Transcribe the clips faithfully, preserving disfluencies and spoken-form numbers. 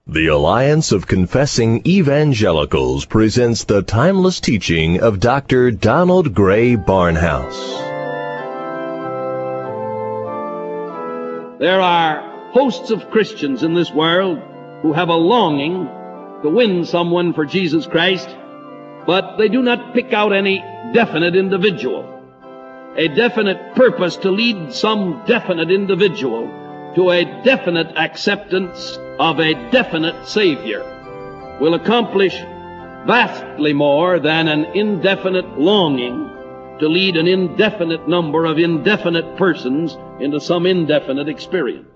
The Alliance of Confessing Evangelicals presents the timeless teaching of Doctor Donald Grey Barnhouse. There are hosts of Christians in this world who have a longing to win someone for Jesus Christ, but they do not pick out any definite individual, a definite purpose to lead some definite individual to a definite acceptance of a definite Savior will accomplish vastly more than an indefinite longing to lead an indefinite number of indefinite persons into some indefinite experience.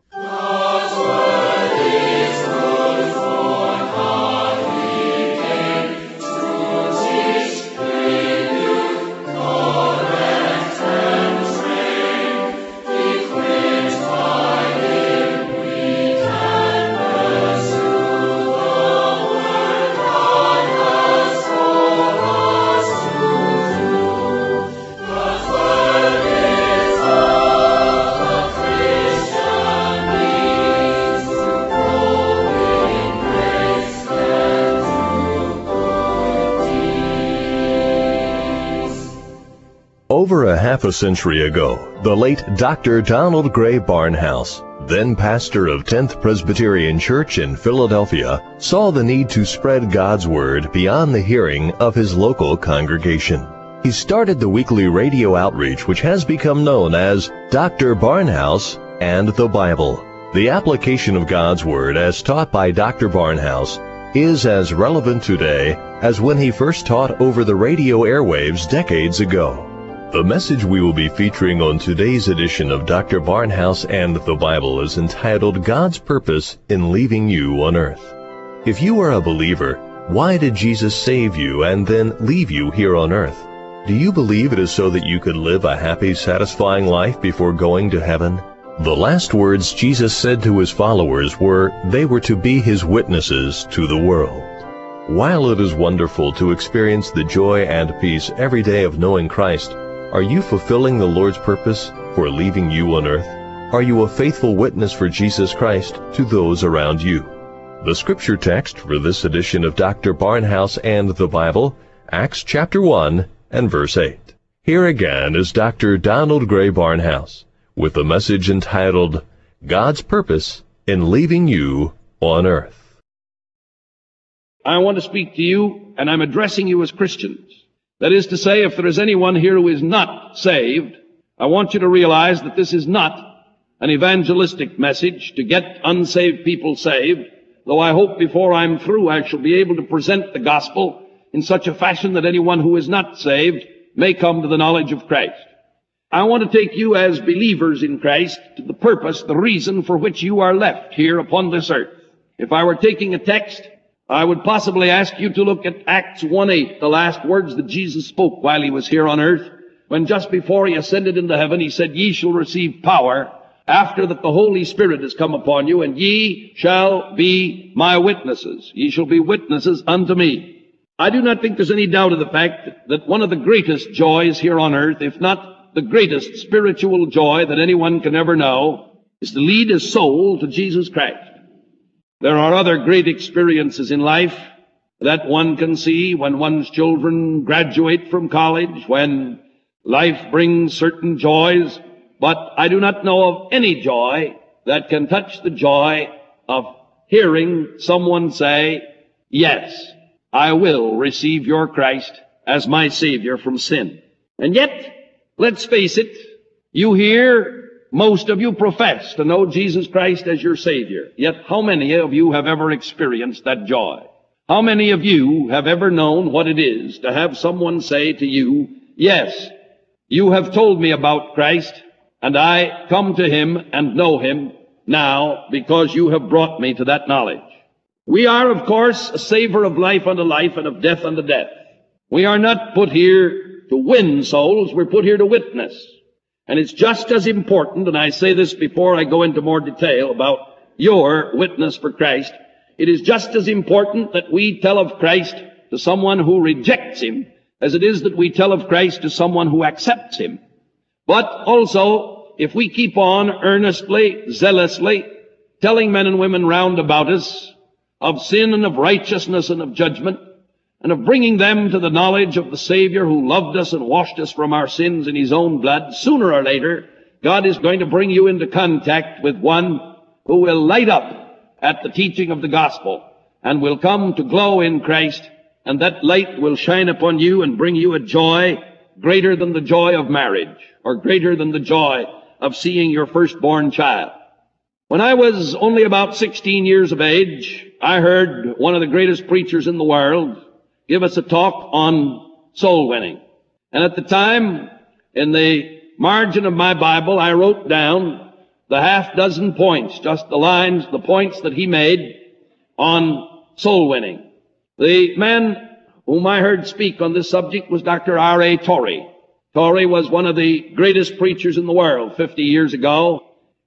Over a half a century ago, the late Doctor Donald Grey Barnhouse, then pastor of tenth Presbyterian Church in Philadelphia, saw the need to spread God's Word beyond the hearing of his local congregation. He started the weekly radio outreach which has become known as Doctor Barnhouse and the Bible. The application of God's Word as taught by Doctor Barnhouse is as relevant today as when he first taught over the radio airwaves decades ago. The message we will be featuring on today's edition of Doctor Barnhouse and the Bible is entitled God's Purpose in Leaving You on Earth. If you are a believer, why did Jesus save you and then leave you here on earth? Do you believe it is so that you could live a happy, satisfying life before going to heaven? The last words Jesus said to his followers were they were to be his witnesses to the world. While it is wonderful to experience the joy and peace every day of knowing Christ, are you fulfilling the Lord's purpose for leaving you on earth? Are you a faithful witness for Jesus Christ to those around you? The scripture text for this edition of Doctor Barnhouse and the Bible, Acts chapter one and verse eight. Here again is Doctor Donald Grey Barnhouse with the message entitled God's Purpose in Leaving You on Earth. I want to speak to you, and I'm addressing you as Christians. That is to say, if there is anyone here who is not saved, I want you to realize that this is not an evangelistic message to get unsaved people saved, though I hope before I'm through I shall be able to present the gospel in such a fashion that anyone who is not saved may come to the knowledge of Christ. I want to take you as believers in Christ to the purpose, the reason for which you are left here upon this earth. If I were taking a text, I would possibly ask you to look at Acts one eight, the last words that Jesus spoke while he was here on earth, when just before he ascended into heaven, he said, Ye shall receive power after that the Holy Spirit has come upon you, and ye shall be my witnesses. Ye shall be witnesses unto me. I do not think there's any doubt of the fact that one of the greatest joys here on earth, if not the greatest spiritual joy that anyone can ever know, is to lead his soul to Jesus Christ. There are other great experiences in life that one can see when one's children graduate from college, when life brings certain joys, but I do not know of any joy that can touch the joy of hearing someone say, yes, I will receive your Christ as my Savior from sin. And yet, let's face it, you hear most of you profess to know Jesus Christ as your Savior. Yet how many of you have ever experienced that joy? How many of you have ever known what it is to have someone say to you, yes, you have told me about Christ, and I come to Him and know Him now because you have brought me to that knowledge. We are, of course, a savor of life unto life and of death unto death. We are not put here to win souls, we're put here to witness. And it's just as important, and I say this before I go into more detail about your witness for Christ, it is just as important that we tell of Christ to someone who rejects Him as it is that we tell of Christ to someone who accepts Him. But also, if we keep on earnestly, zealously, telling men and women round about us of sin and of righteousness and of judgment, and of bringing them to the knowledge of the Savior who loved us and washed us from our sins in His own blood, sooner or later, God is going to bring you into contact with one who will light up at the teaching of the gospel and will come to glow in Christ, and that light will shine upon you and bring you a joy greater than the joy of marriage, or greater than the joy of seeing your firstborn child. When I was only about sixteen years of age, I heard one of the greatest preachers in the world give us a talk on soul winning. And at the time, in the margin of my Bible, I wrote down the half dozen points, just the lines, the points that he made on soul winning. The man whom I heard speak on this subject was Doctor R A Torrey. Torrey was one of the greatest preachers in the world fifty years ago.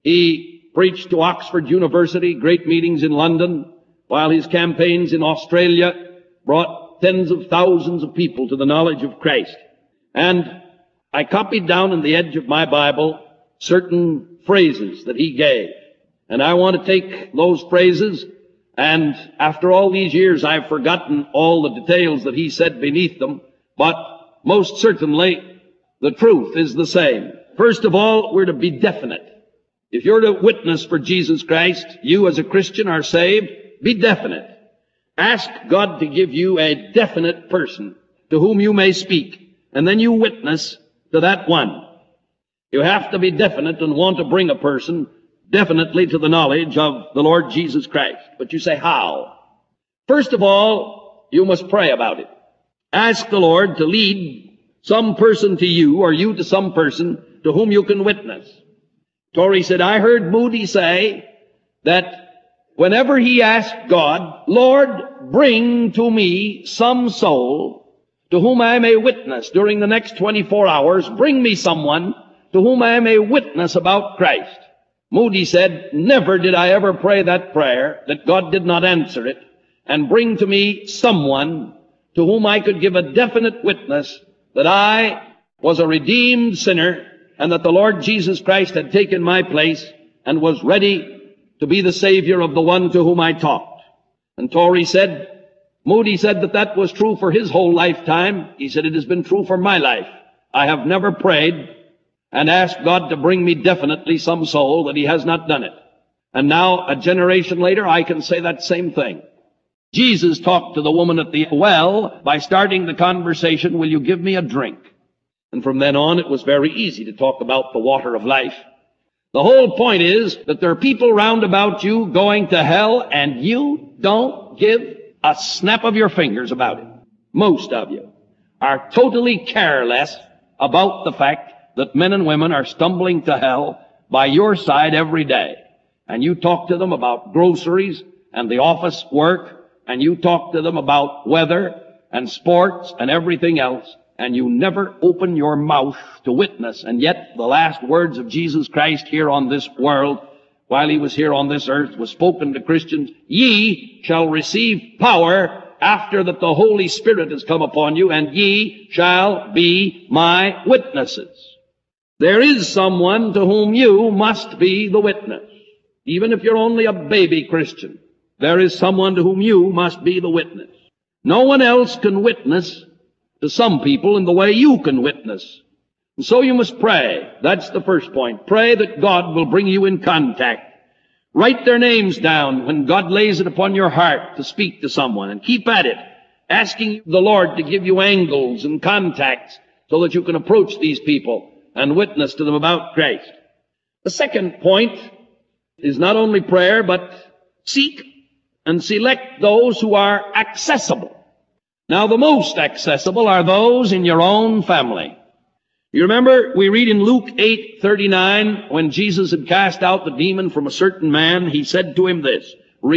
He preached to Oxford University, great meetings in London, while his campaigns in Australia brought tens of thousands of people to the knowledge of Christ. And I copied down on the edge of my Bible certain phrases that he gave. And I want to take those phrases, and after all these years I've forgotten all the details that he said beneath them, but most certainly the truth is the same. First of all, we're to be definite. If you're to witness for Jesus Christ, you as a Christian are saved, be definite. Ask God to give you a definite person to whom you may speak, and then you witness to that one. You have to be definite and want to bring a person definitely to the knowledge of the Lord Jesus Christ. But you say, how? First of all, you must pray about it. Ask the Lord to lead some person to you, or you to some person to whom you can witness. Torrey said, I heard Moody say that whenever he asked God, Lord, bring to me some soul to whom I may witness during the next twenty-four hours, bring me someone to whom I may witness about Christ. Moody said, never did I ever pray that prayer that God did not answer it and bring to me someone to whom I could give a definite witness that I was a redeemed sinner and that the Lord Jesus Christ had taken my place and was ready to be the Savior of the one to whom I talked. And Torrey said, Moody said that that was true for his whole lifetime. He said, it has been true for my life. I have never prayed and asked God to bring me definitely some soul that He has not done it. And now, a generation later, I can say that same thing. Jesus talked to the woman at the well by starting the conversation, will you give me a drink? And from then on, it was very easy to talk about the water of life. The whole point is that there are people round about you going to hell, and you don't give a snap of your fingers about it. Most of you are totally careless about the fact that men and women are stumbling to hell by your side every day. And you talk to them about groceries and the office work, and you talk to them about weather and sports and everything else, and you never open your mouth to witness. And yet the last words of Jesus Christ here on this world, while He was here on this earth, was spoken to Christians, ye shall receive power after that the Holy Spirit has come upon you, and ye shall be my witnesses. There is someone to whom you must be the witness. Even if you're only a baby Christian, there is someone to whom you must be the witness. No one else can witness to some people in the way you can witness. And so you must pray. That's the first point. Pray that God will bring you in contact. Write their names down when God lays it upon your heart to speak to someone, and keep at it, asking the Lord to give you angles and contacts so that you can approach these people and witness to them about Christ. The second point is not only prayer, but seek and select those who are accessible. Now, the most accessible are those in your own family. You remember, we read in Luke eight thirty-nine, when Jesus had cast out the demon from a certain man, He said to him this,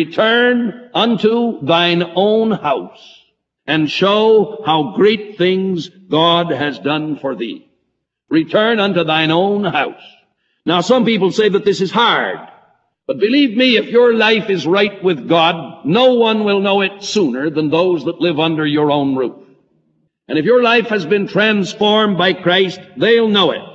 return unto thine own house and show how great things God has done for thee. Return unto thine own house. Now, some people say that this is hard. But believe me, if your life is right with God, no one will know it sooner than those that live under your own roof. And if your life has been transformed by Christ, they'll know it.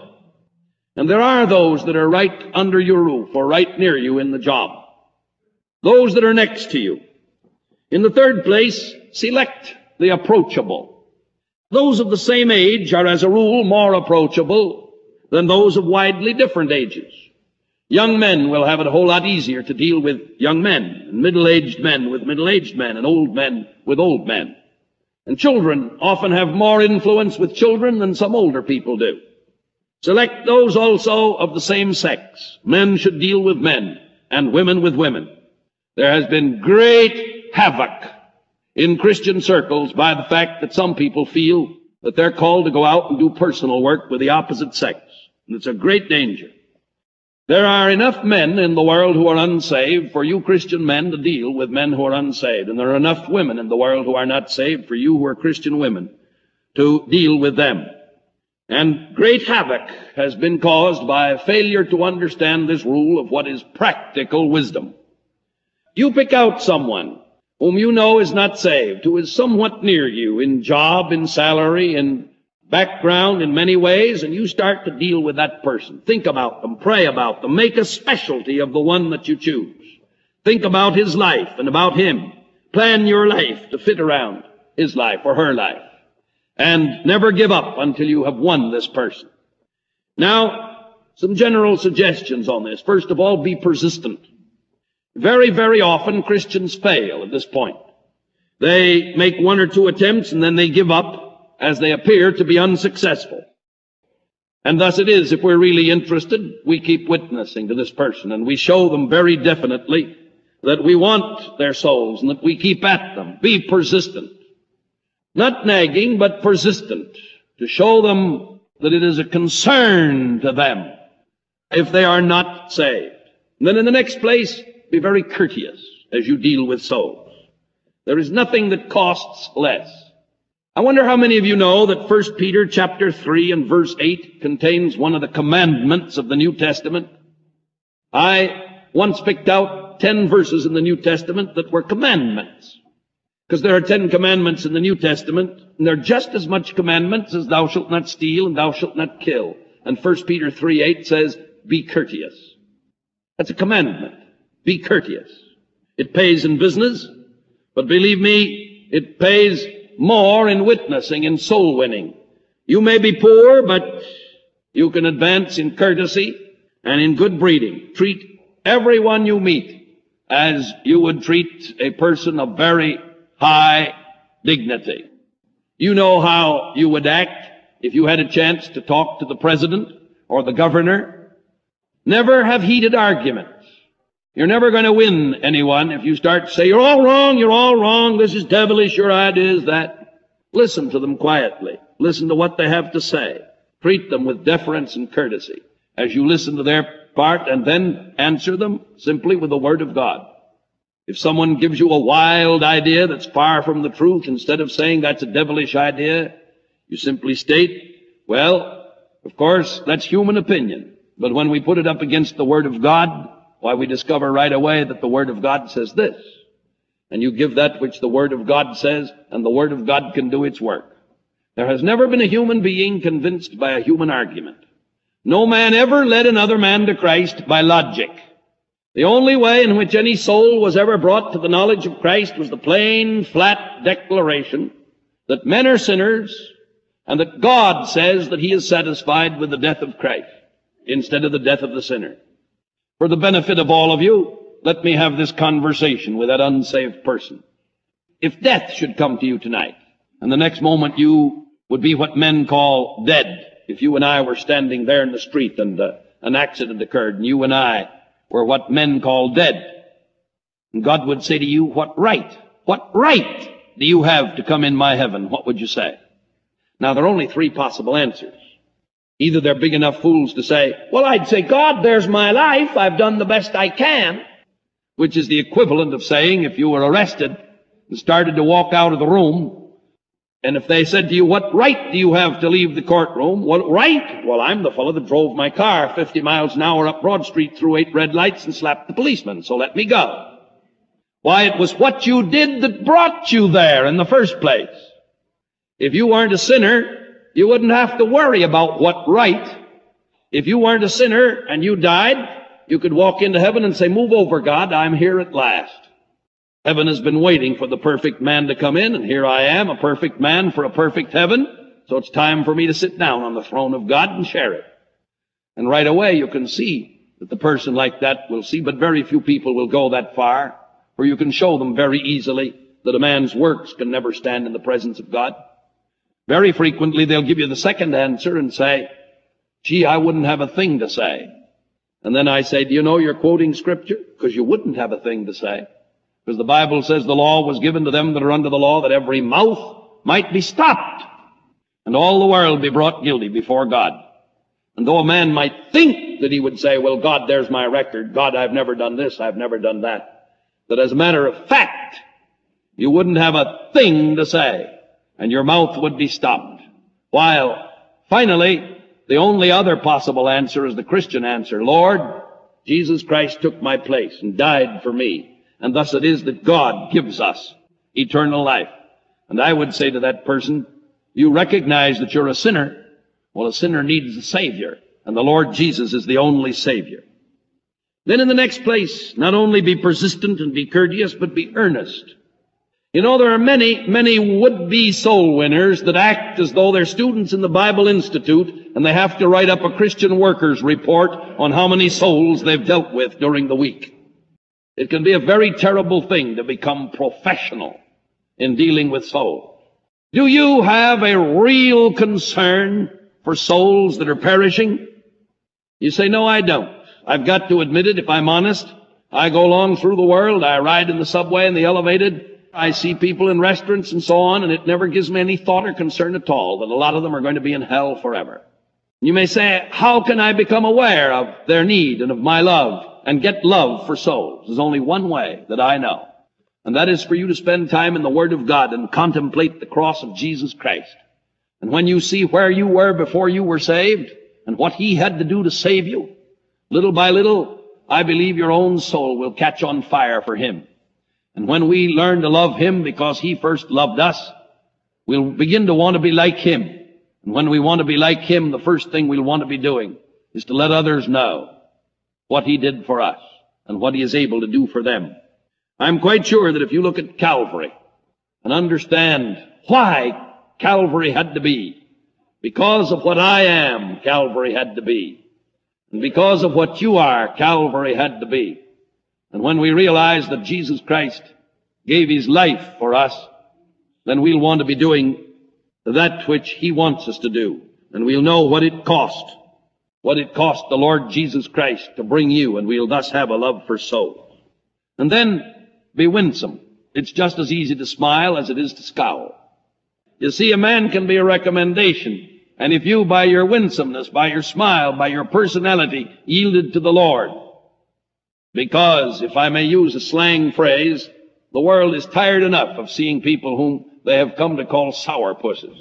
And there are those that are right under your roof or right near you in the job. Those that are next to you. In the third place, select the approachable. Those of the same age are as a rule more approachable than those of widely different ages. Young men will have it a whole lot easier to deal with young men, and middle-aged men with middle-aged men, and old men with old men. And children often have more influence with children than some older people do. Select those also of the same sex. Men should deal with men, and women with women. There has been great havoc in Christian circles by the fact that some people feel that they're called to go out and do personal work with the opposite sex. And it's a great danger. There are enough men in the world who are unsaved for you Christian men to deal with men who are unsaved. And there are enough women in the world who are not saved for you who are Christian women to deal with them. And great havoc has been caused by a failure to understand this rule of what is practical wisdom. You pick out someone whom you know is not saved, who is somewhat near you in job, in salary, in background, in many ways, and you start to deal with that person. Think about them, pray about them, make a specialty of the one that you choose. Think about his life and about him. Plan your life to fit around his life or her life. And never give up until you have won this person. Now, some general suggestions on this. First of all, be persistent. Very, very often Christians fail at this point. They make one or two attempts and then they give up as they appear to be unsuccessful. And thus it is, if we're really interested, we keep witnessing to this person and we show them very definitely that we want their souls and that we keep at them. Be persistent. Not nagging, but persistent, to show them that it is a concern to them if they are not saved. And then in the next place, be very courteous as you deal with souls. There is nothing that costs less. I wonder how many of you know that First Peter chapter three and verse eight contains one of the commandments of the New Testament. I once picked out ten verses in the New Testament that were commandments. Because there are ten commandments in the New Testament, and they're just as much commandments as thou shalt not steal and thou shalt not kill. And First Peter three eight says, be courteous. That's a commandment. Be courteous. It pays in business, but believe me, it pays more in witnessing, in soul winning. You may be poor, but you can advance in courtesy and in good breeding. Treat everyone you meet as you would treat a person of very high dignity. You know how you would act if you had a chance to talk to the president or the governor. Never have heated arguments. You're never going to win anyone if you start to say, you're all wrong, you're all wrong, this is devilish, your idea is that. Listen to them quietly. Listen to what they have to say. Treat them with deference and courtesy as you listen to their part, and then answer them simply with the Word of God. If someone gives you a wild idea that's far from the truth, instead of saying that's a devilish idea, you simply state, well, of course, that's human opinion. But when we put it up against the Word of God, why, we discover right away that the Word of God says this. And you give that which the Word of God says, and the Word of God can do its work. There has never been a human being convinced by a human argument. No man ever led another man to Christ by logic. The only way in which any soul was ever brought to the knowledge of Christ was the plain, flat declaration that men are sinners and that God says that He is satisfied with the death of Christ instead of the death of the sinner. For the benefit of all of you, let me have this conversation with that unsaved person. If death should come to you tonight, and the next moment you would be what men call dead, if you and I were standing there in the street and uh, an accident occurred and you and I were what men call dead, and God would say to you, what right, what right do you have to come in my heaven? What would you say? Now, there are only three possible answers. Either they're big enough fools to say, well, I'd say, God, there's my life. I've done the best I can. Which is the equivalent of saying, if you were arrested and started to walk out of the room, and if they said to you, what right do you have to leave the courtroom? What right? Well, I'm the fellow that drove my car fifty miles an hour up Broad Street through eight red lights and slapped the policeman, so let me go. Why, it was what you did that brought you there in the first place. If you weren't a sinner, you wouldn't have to worry about what right. If you weren't a sinner and you died, you could walk into heaven and say, move over, God, I'm here at last. Heaven has been waiting for the perfect man to come in, and here I am, a perfect man for a perfect heaven. So it's time for me to sit down on the throne of God and share it. And right away you can see that the person like that will see, but very few people will go that far, for you can show them very easily that a man's works can never stand in the presence of God. Very frequently they'll give you the second answer and say, gee, I wouldn't have a thing to say. And then I say, do you know you're quoting Scripture? Because you wouldn't have a thing to say. Because the Bible says the law was given to them that are under the law, that every mouth might be stopped, and all the world be brought guilty before God. And though a man might think that he would say, well, God, there's my record. God, I've never done this, I've never done that. That as a matter of fact, you wouldn't have a thing to say, and your mouth would be stopped. While, finally, the only other possible answer is the Christian answer. Lord, Jesus Christ took my place and died for me, and thus it is that God gives us eternal life. And I would say to that person, you recognize that you're a sinner. Well, a sinner needs a Savior, and the Lord Jesus is the only Savior. Then in the next place, not only be persistent and be courteous, but be earnest. You know, there are many, many would-be soul winners that act as though they're students in the Bible Institute, and they have to write up a Christian workers report on how many souls they've dealt with during the week. It can be a very terrible thing to become professional in dealing with souls. Do you have a real concern for souls that are perishing? You say, no, I don't. I've got to admit it, if I'm honest. I go along through the world. I ride in the subway and the elevated. I see people in restaurants and so on, and it never gives me any thought or concern at all that a lot of them are going to be in hell forever. You may say, how can I become aware of their need and of my love and get love for souls? There's only one way that I know, and that is for you to spend time in the Word of God and contemplate the cross of Jesus Christ. And when you see where you were before you were saved and what He had to do to save you, little by little, I believe your own soul will catch on fire for Him. And when we learn to love Him because He first loved us, we'll begin to want to be like Him. And when we want to be like Him, the first thing we'll want to be doing is to let others know what He did for us and what He is able to do for them. I'm quite sure that if you look at Calvary and understand why Calvary had to be, because of what I am, Calvary had to be, and because of what you are, Calvary had to be. And when we realize that Jesus Christ gave His life for us, then we'll want to be doing that which He wants us to do. And we'll know what it cost, what it cost the Lord Jesus Christ to bring you, and we'll thus have a love for souls. And then be winsome. It's just as easy to smile as it is to scowl. You see, a man can be a recommendation, and if you, by your winsomeness, by your smile, by your personality, yielded to the Lord, because, if I may use a slang phrase, the world is tired enough of seeing people whom they have come to call sourpusses.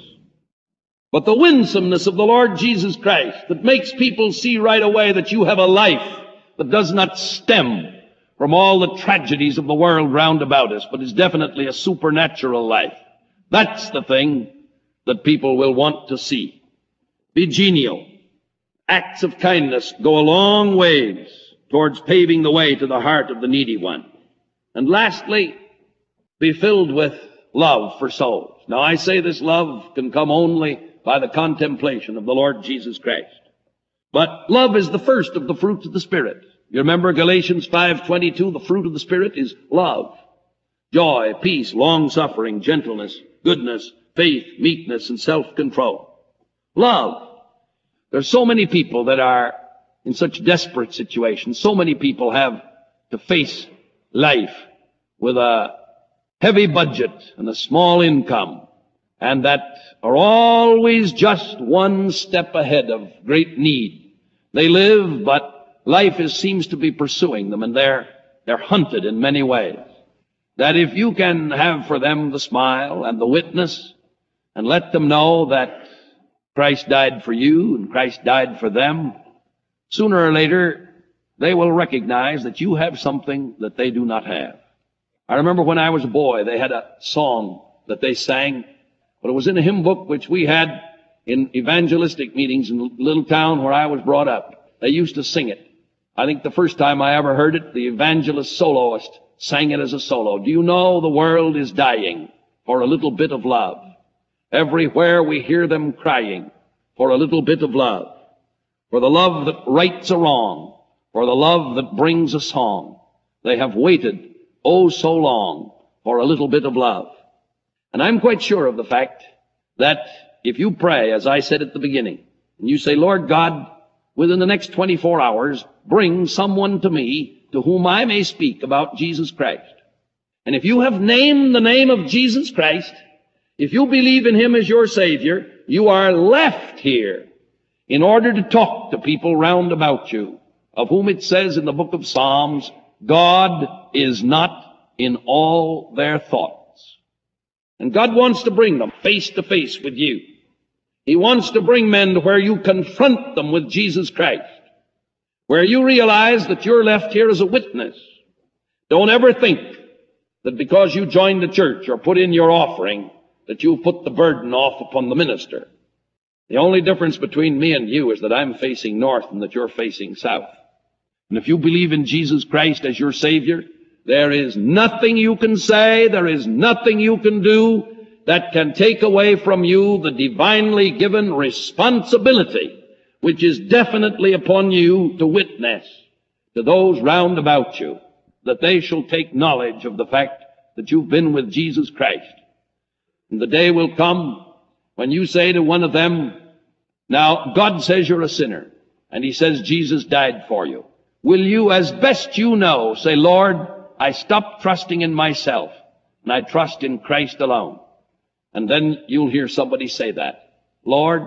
But the winsomeness of the Lord Jesus Christ that makes people see right away that you have a life that does not stem from all the tragedies of the world round about us, but is definitely a supernatural life. That's the thing that people will want to see. Be genial. Acts of kindness go a long ways towards paving the way to the heart of the needy one. And lastly, be filled with love for souls. Now I say this love can come only by the contemplation of the Lord Jesus Christ. But love is the first of the fruits of the Spirit. You remember Galatians five twenty-two, the fruit of the Spirit is love, joy, peace, long-suffering, gentleness, goodness, faith, meekness, and self-control. Love. There's so many people that are in such desperate situations. So many people have to face life with a heavy budget and a small income, and that are always just one step ahead of great need. They live, but life is, seems to be pursuing them, and they're, they're hunted in many ways. That if you can have for them the smile and the witness, and let them know that Christ died for you and Christ died for them, sooner or later, they will recognize that you have something that they do not have. I remember when I was a boy, they had a song that they sang, but it was in a hymn book which we had in evangelistic meetings in the little town where I was brought up. They used to sing it. I think the first time I ever heard it, the evangelist soloist sang it as a solo. Do you know the world is dying for a little bit of love? Everywhere we hear them crying for a little bit of love, for the love that rights a wrong, for the love that brings a song. They have waited, oh so long, for a little bit of love. And I'm quite sure of the fact that if you pray, as I said at the beginning, and you say, Lord God, within the next twenty-four hours, bring someone to me to whom I may speak about Jesus Christ. And if you have named the name of Jesus Christ, if you believe in Him as your Savior, you are left here in order to talk to people round about you, of whom it says in the book of Psalms, God is not in all their thoughts. And God wants to bring them face to face with you. He wants to bring men to where you confront them with Jesus Christ, where you realize that you're left here as a witness. Don't ever think that because you joined the church or put in your offering that you put the burden off upon the minister. The only difference between me and you is that I'm facing north and that you're facing south. And if you believe in Jesus Christ as your Savior, there is nothing you can say, there is nothing you can do that can take away from you the divinely given responsibility which is definitely upon you to witness to those round about you, that they shall take knowledge of the fact that you've been with Jesus Christ. And the day will come when you say to one of them, now, God says you're a sinner, and He says Jesus died for you. Will you, as best you know, say, Lord, I stopped trusting in myself, and I trust in Christ alone. And then you'll hear somebody say that. Lord,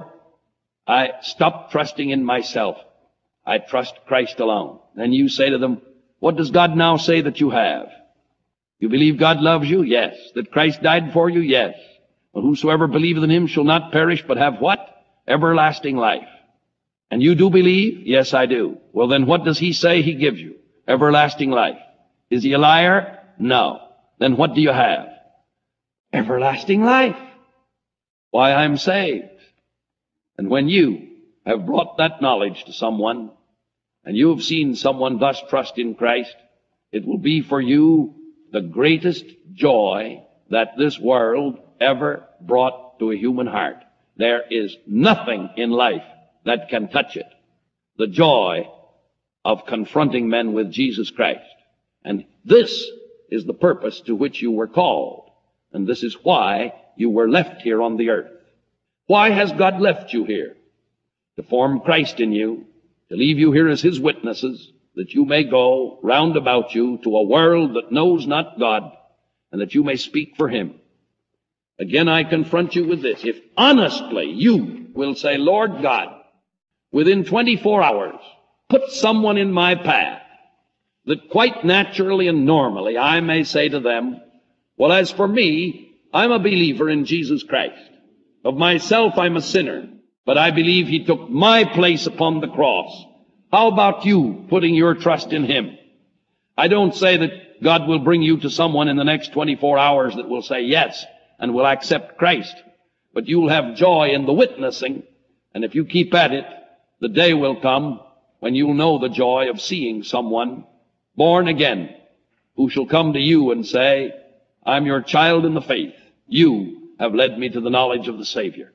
I stopped trusting in myself. I trust Christ alone. Then you say to them, what does God now say that you have? You believe God loves you? Yes. That Christ died for you? Yes. But whosoever believeth in Him shall not perish, but have what? Everlasting life. And you do believe? Yes, I do. Well, then what does He say He gives you? Everlasting life. Is He a liar? No. Then what do you have? Everlasting life. Why, I'm saved. And when you have brought that knowledge to someone, and you have seen someone thus trust in Christ, it will be for you the greatest joy that this world ever brought to a human heart. There is nothing in life that can touch it. The joy of confronting men with Jesus Christ. And this is the purpose to which you were called. And this is why you were left here on the earth. Why has God left you here? To form Christ in you, to leave you here as His witnesses, that you may go round about you to a world that knows not God, and that you may speak for Him. Again, I confront you with this. If honestly you will say, Lord God, within twenty-four hours, put someone in my path that quite naturally and normally I may say to them, well, as for me, I'm a believer in Jesus Christ. Of myself, I'm a sinner, but I believe He took my place upon the cross. How about you putting your trust in Him? I don't say that God will bring you to someone in the next twenty-four hours that will say yes and will accept Christ. But you'll have joy in the witnessing, and if you keep at it, the day will come when you'll know the joy of seeing someone born again who shall come to you and say, I'm your child in the faith. You have led me to the knowledge of the Savior.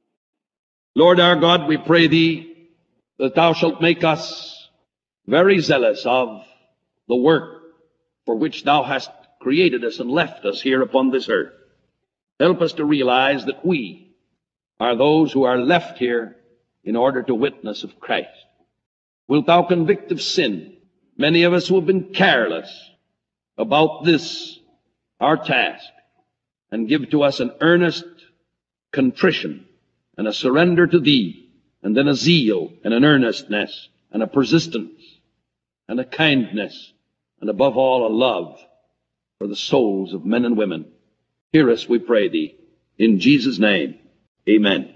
Lord our God, we pray Thee that Thou shalt make us very zealous of the work for which Thou hast created us and left us here upon this earth. Help us to realize that we are those who are left here in order to witness of Christ. Wilt Thou convict of sin many of us who have been careless about this, our task, and give to us an earnest contrition and a surrender to Thee, and then a zeal and an earnestness and a persistence and a kindness, and above all a love for the souls of men and women. Hear us, we pray Thee, in Jesus' name. Amen.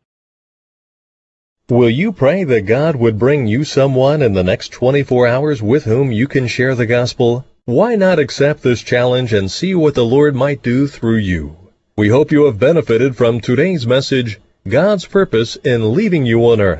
Will you pray that God would bring you someone in the next twenty-four hours with whom you can share the gospel? Why not accept this challenge and see what the Lord might do through you? We hope you have benefited from today's message, God's Purpose in Leaving You on Earth.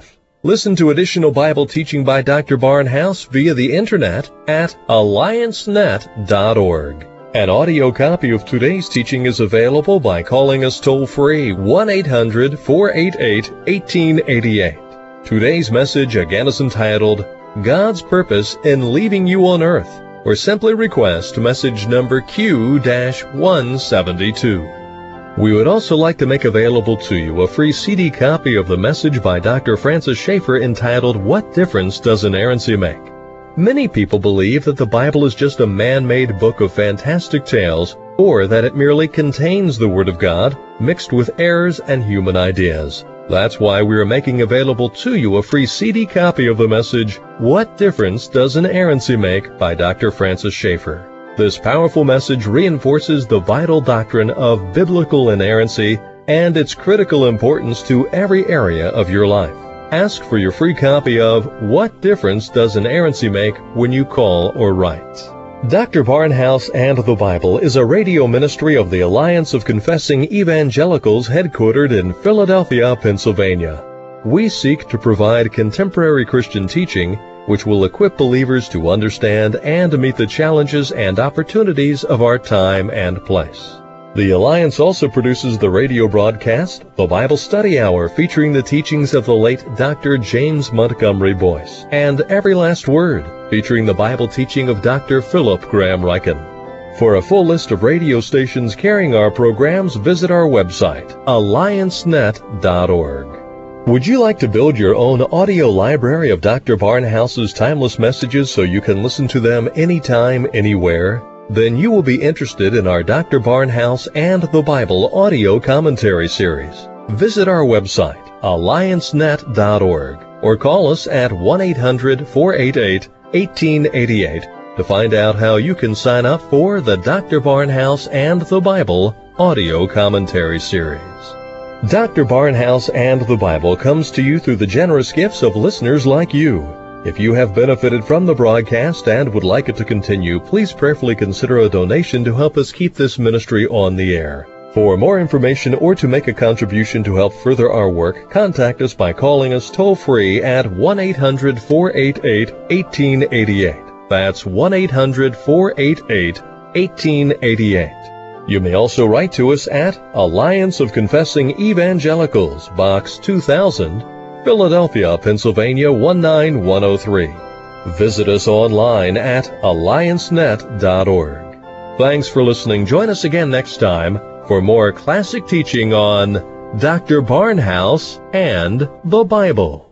Listen to additional Bible teaching by Doctor Barnhouse via the internet at alliance net dot org. An audio copy of today's teaching is available by calling us toll-free one eight hundred, four eight eight, one eight eight eight. Today's message again is entitled, God's Purpose in Leaving You on Earth, or simply request message number Q one seventy-two. We would also like to make available to you a free C D copy of the message by Doctor Francis Schaeffer entitled, What Difference Does Inerrancy Make? Many people believe that the Bible is just a man-made book of fantastic tales, or that it merely contains the Word of God mixed with errors and human ideas. That's why we are making available to you a free C D copy of the message, What Difference Does Inerrancy Make? By Doctor Francis Schaeffer. This powerful message reinforces the vital doctrine of biblical inerrancy and its critical importance to every area of your life. Ask for your free copy of What Difference Does Inerrancy Make? When you call or write. Doctor Barnhouse and the Bible is a radio ministry of the Alliance of Confessing Evangelicals headquartered in Philadelphia, Pennsylvania. We seek to provide contemporary Christian teaching which will equip believers to understand and meet the challenges and opportunities of our time and place. The Alliance also produces the radio broadcast, The Bible Study Hour, featuring the teachings of the late Doctor James Montgomery Boyce, and Every Last Word, featuring the Bible teaching of Doctor Philip Graham Ryken. For a full list of radio stations carrying our programs, visit our website, alliance net dot org. Would you like to build your own audio library of Doctor Barnhouse's timeless messages so you can listen to them anytime, anywhere? Then you will be interested in our Doctor Barnhouse and the Bible audio commentary series. Visit our website, alliance net dot org, or call us at one eight hundred, four eight eight, one eight eight eight to find out how you can sign up for the Doctor Barnhouse and the Bible audio commentary series. Doctor Barnhouse and the Bible comes to you through the generous gifts of listeners like you. If you have benefited from the broadcast and would like it to continue, please prayerfully consider a donation to help us keep this ministry on the air. For more information or to make a contribution to help further our work, contact us by calling us toll-free at one eight hundred, four eight eight, one eight eight eight. That's one eight hundred, four eight eight, one eight eight eight. You may also write to us at Alliance of Confessing Evangelicals, Box two thousand, Philadelphia, Pennsylvania one nine one oh three. Visit us online at alliance net dot org. Thanks for listening. Join us again next time for more classic teaching on Doctor Barnhouse and the Bible.